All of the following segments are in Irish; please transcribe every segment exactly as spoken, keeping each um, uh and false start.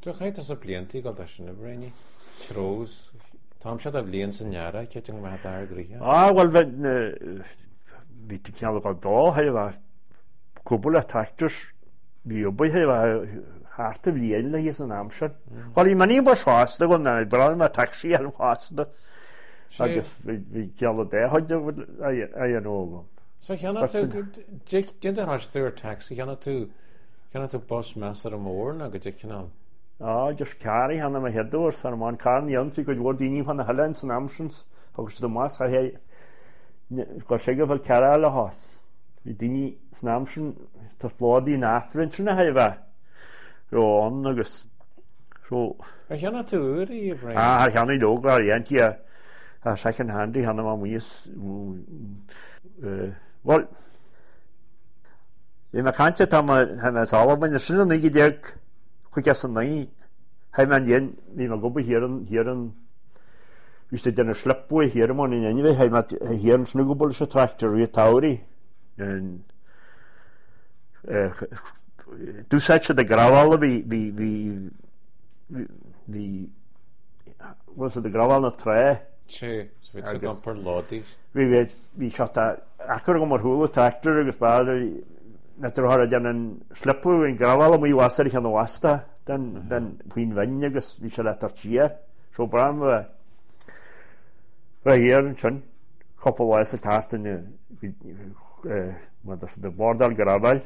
Drachait as a bliantí gal sin a bhréine trós tám se a blion san neara ce an maith ar gríthe. Ah, well, vi ti ceall gal dá he bh cúbal a tactors bhí obair he bh háta blion le hí an amser. Well, í maní bar svásta go na bra a taxi ar fásta agus vi ceall a dé hoide a an ógam. So cheanna tú déad ar stúr taxi cheanna tú cheanna tú bus meas ar a mór a go dé cinál. Ah, just carry hanna ma hedúir san man carn young fi go bhór daoine fan na Helen san amsins agus do mas a he go sé go bhfuil cara le hás. Bhí daoine san amsin tá flódaí náfrin sinna he bheith Rón agus so cheanna tú úr í bhre. Ah, cheanna dóg ar dhéantí a a second handy hanna má muos well i ma cante tá hanna sálaban a sinna nig déag chuig as an naí he man dhéan ní ma goba hian hian ví sé denna sleppu hian man in anyway he ma hian snugubal se tractor í tauri en du seit de gravel vi vi vi vi was de gravel na tre Sí, so vi se gan per lodís. Vi vet vi chatta akkur go mar húla tractor agus bad na tro har den sleppu in gravel og vi wasar kan wasta den den pin venn agus vi skal letar chia så bram va va her schon couple was a tasten vi eh vad det de bordal gravel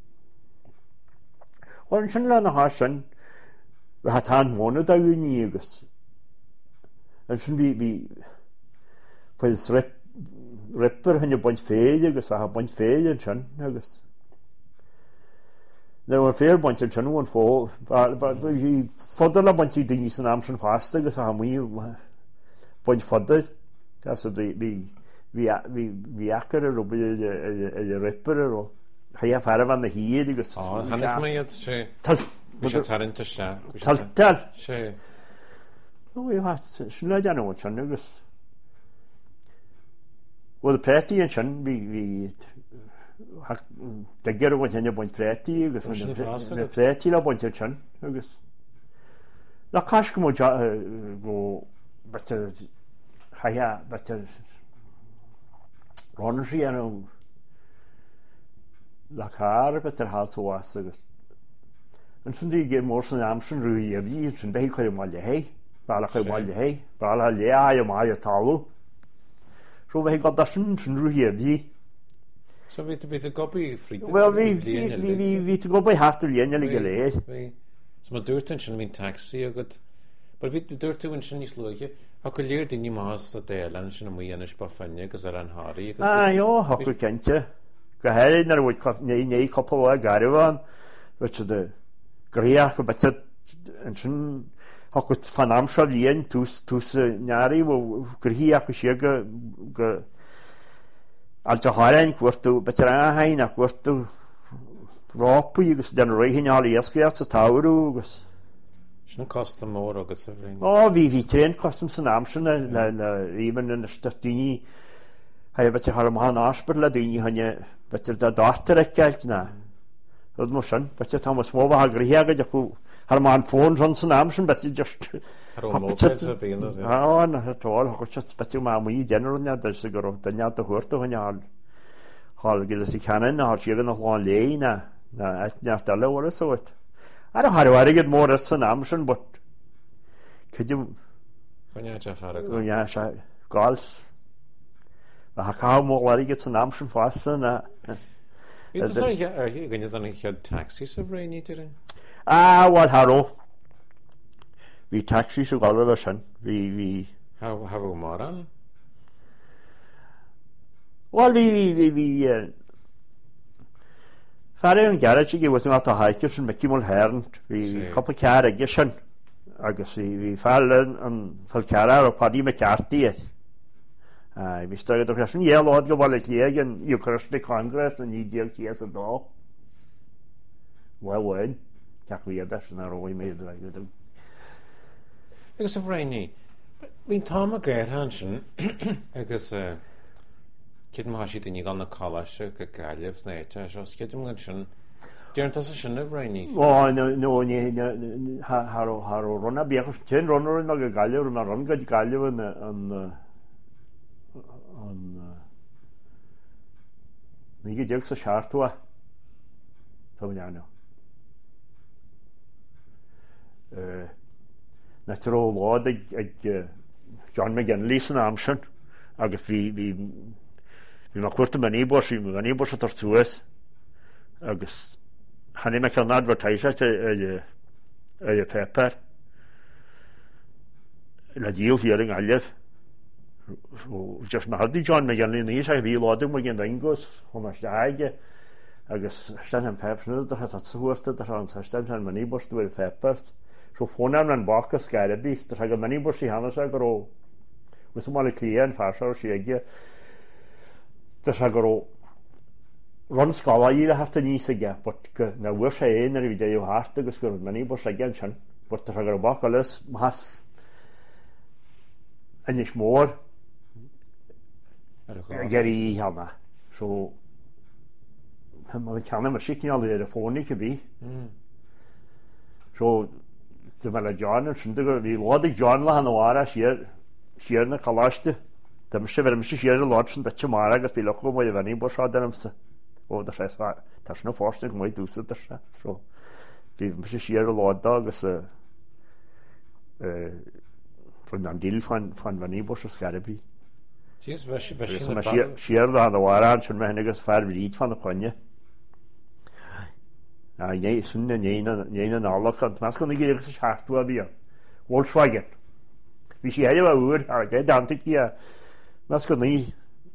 og schon la na hasen vi hat han månad av uni agus en sin vi vi fils rep repper han jo bant feil agus va ha bant feil schon agus there were fair bunch of chun one for but but vi fodder a bunch of things in amsen fast agus ha mi bunch fodder that's the vi vi vi vi akker og bi e repper og ha fara van the hier agus ah han is me at sé tal vi skal ta into sha tal tal sé no vi hat snø ja no chun agus well the party and chun vi vi det ger wat henne bon freti agus na freti la bon chan agus la kash como go but haya but ronji ano la car but der hat so was agus and sundi ge more san amsen ruí a vi sin be ko mal he bala ko mal he bala le ay ma ya talu so ve got da sin ruí a vi. So vi vi te gobi fri. Well vi vi vi vi te gobi hafter lienne lige le. Så ma durten sin min taxi og gut. But vi durtu in sin isloje. Ha ko leer dinni mas at de land sin mo yene spa fanje gus er an hari. Ah jo, ha ko kentje. Go hel nar wo nei nei couple a garavan. Which the Grea ko betet en sin ha ko van Amsterdam lien tus tus nyari wo Grea ko shega go Alta haren kwartu betra haina kwartu ropu agus den rehin ali eskiat sa tauru agus Sna costa mór agus everything. Oh vi vi train custom san amsen la la even in the statini hay betra har han asper la dini hanya betra da dochter ekkelt na od mosan betra Thomas Mova har grehega jaku har man phone son san amsen betra just Har mobiles a bínas. Ah, na tol ho chat betra ma mu general na der siguro danya to horto hanya hal hal gil si canan har sigan noch lan leina na etna tala or so it. I don't have to get more as an ambition, but could you? When you have had a go, yeah, golf. I can't more worry gets an ambition faster than. It's like you're going to have taxis of rainy today. Ah, what hello? We taxis of all of us, we we. How have we more on? Well, we we we. Uh, Fare an garage gi was not a hikers and Mickey Mulhern we couple car again agus we fall an fall car or Paddy McCarthy uh we started the question yeah lord go like again you cross the Congress and you deal years ago well when can't we have that and we made like it because of rainy but we Tom McGrath Hansen agus uh Kid ma si dyn ni gan na college go gailef na eta so skidum gan sin Dearn tas sin of Rainy. Oh, no, no, no, haro, haro, run a biachos, ten runner in a galio, and a run good galio and, and, and, Ní go deag sa seaartúa tá bhain na tar ó lád ag John McGinley san amsin agus bhí bhí bhí mar cuairta man íbors bhí man íbors a tar suas agus hanna me ceann advertise a pepper le díal hiar an gaileh just na hadí John McGinley níos a bhí ládu mo gin dingos chu mar aige agus stan an pepsna a hat suasta a an stan an maníbors du pepper so fónam an baka scarabís a go maníbors í hanna a go mus mála clian farsa sí aige a go run scala íle hafta níos aige but na bhuiir sé éon ar bhí dé hásta agus gur maníbors a gan sin but a go baka lis has anis mór gerí hana so ceanna mar sicin ar a fónig a bhí so de me le John sin go bhí ládig John le an ára siar siar na chaláiste de me sé bhar si siar a lá sin de mar agus bí le go mó a bhaní bo sá denamsa ó de sé tá sin na fáste mó dúsa de se tro bhí me sé siar a láda agus chun an díl fan bhaní bo a scarabí siar le an ára sin me agus fear ríd fan na chuine sun néine nálach an mas chun gé sa seaartú a bhí Volkswagen hí sé héile úr a dé dantaí a mas go ní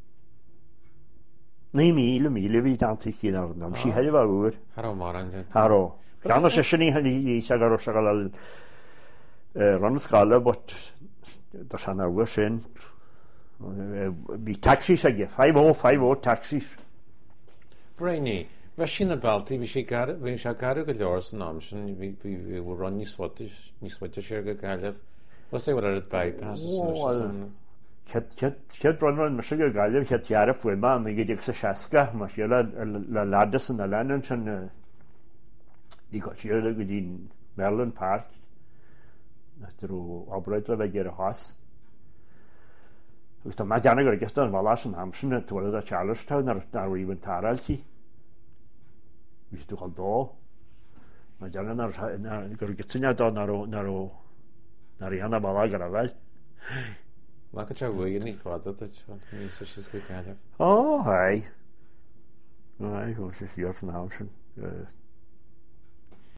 ní míle míle hí dantaí ná sí héile úr Harró Ceanna sé sinní í se go se le run scala bot san bhfu sin bhí taxis aige five oh five oh taxis Rainy Bheit sin na baltaí bhí sé bhín se garú go leor san am sin bhí run ní níoshaite sé go gaiileh was é ar bypass Chead run mar si go gaiileh che tearra fuime mé go dtí sa seaca mar si le lada san na lenan sin í go siúla go dtí Merlin Park ú ábreid le bheith gur a hás agus tá mai deanna gur gist an bhla an hamsin a tuaad a Charlestown ar riomhann taraltí Vís tú gal dó ma deanna gur gitine dá nar í hana bhla gar a bheith Má go te bhfuil ní fáda ní si go caiileh ó hai chu sé siar san hamsin